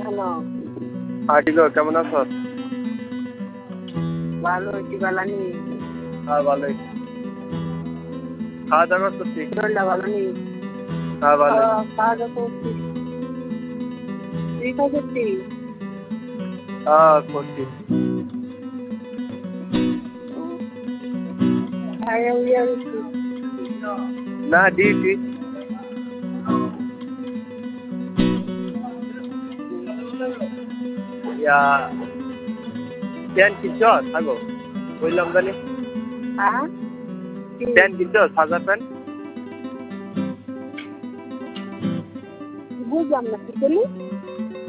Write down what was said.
Hello. ঠিক আছে, কেমন আছো? ভালো আছি, ভালো নেই। হ্যাঁ ভালোই। খাওয়া দাওয়া করছি। শরীরটা ভালো নেই। হ্যাঁ ভালোই। খাওয়া দাওয়া করছি। তুই খাই করছিস? হ্যাঁ করছি। খাইয়া উইয়া গেছি। না ডিউটি। প্যান্ট কিনছ থাকো বললাম জানি। হ্যাঁ? প্যান্ট কিনছ সাজা প্যান্ট? বুঝলাম না, কি করলি?